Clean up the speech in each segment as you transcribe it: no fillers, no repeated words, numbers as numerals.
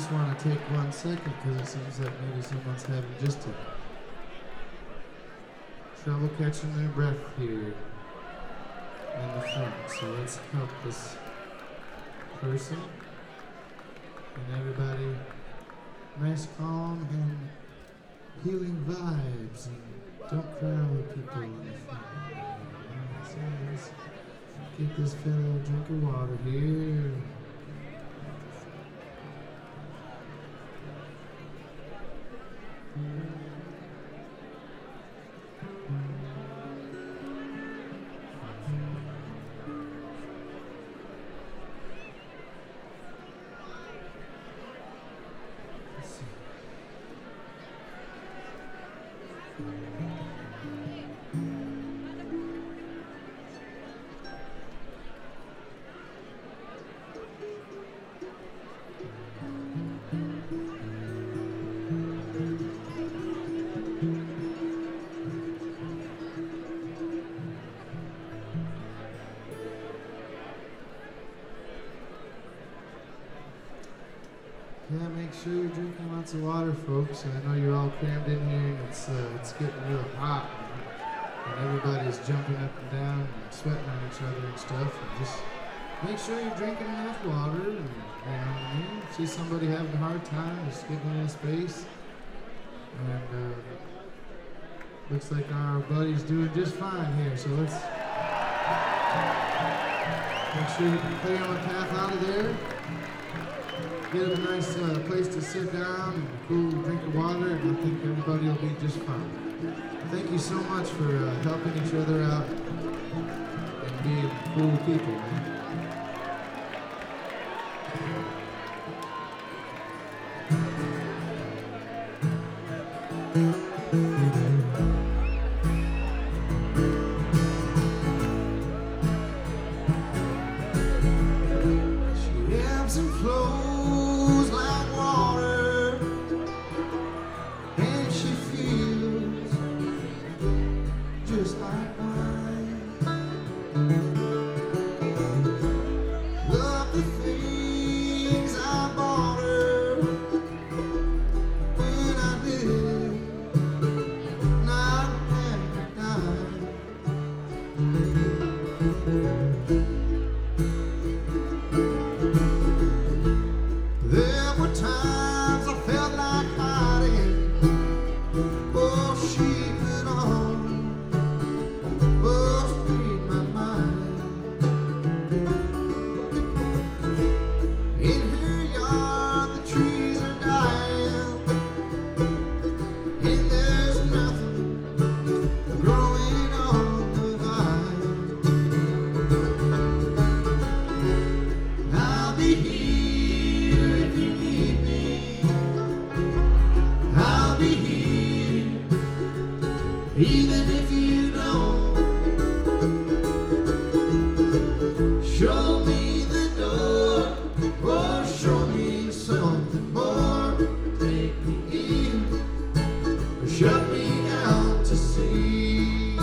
just want to take 1 second because it seems like maybe someone's having just a trouble catching their breath here in the front. So let's help this person and everybody. Nice, calm, and healing vibes. And don't crowd people in the front. So let's get this fellow a drink of water here. Yeah, make sure you're drinking lots of water, folks. I know you're all crammed in here, and it's getting real hot, and everybody's jumping up and down and sweating on each other and stuff. And just make sure you're drinking enough water. And, you know what I mean? See somebody having a hard time, just give them a space. And looks like our buddy's doing just fine here. So let's make sure you can clear on the path out of there. Get a nice place to sit down and a cool drink of water, and I think everybody will be just fine. Thank you so much for helping each other out and being cool people, man. She ebbs and flows like water, and she feels just like mine. Love the things I bought her when I did not have time. There were times I felt like hiding. Oh, she put on must read my mind. In her yard, the trees are dying, and there's nothing growing on the vine. I'll be here if you need me. I'll be here even if you don't. Show me the door, or show me something more. Take me in, or shut me out to sea.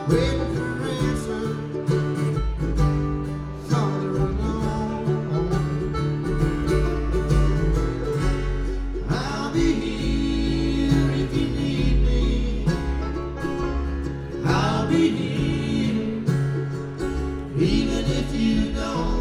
waiting for answers farther along. I'll be here if you need me. I'll be here even if you don't.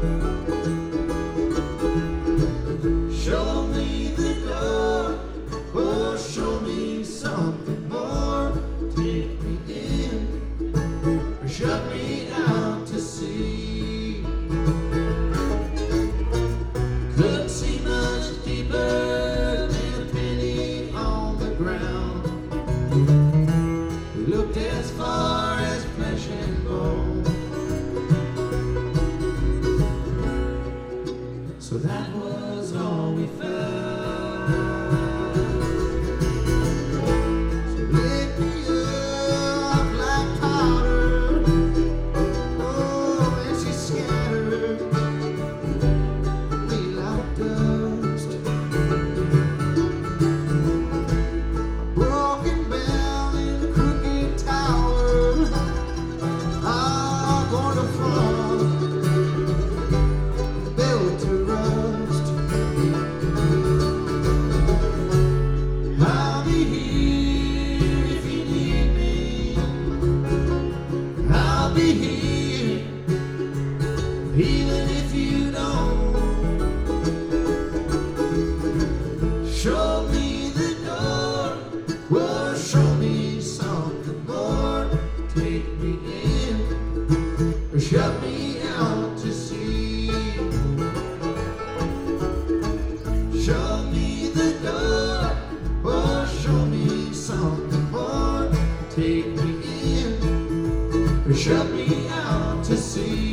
Show me the door, or show me something more. Take me in, or shut me out to sea. Couldn't see much deeper than a penny on the ground. We looked as far as flesh and bone. So that was all we found. So lit me up like powder. Oh, and she scattered me like dust. A broken bell in a crooked tower. I'm going to fall, built to rust. I'll be here if you need me. I'll be here even if you don't. Show me the door, well, show me something more. Take me in, or shut me out to sea. Show me the door, or show me something more. Take me in, or shut me out to sea.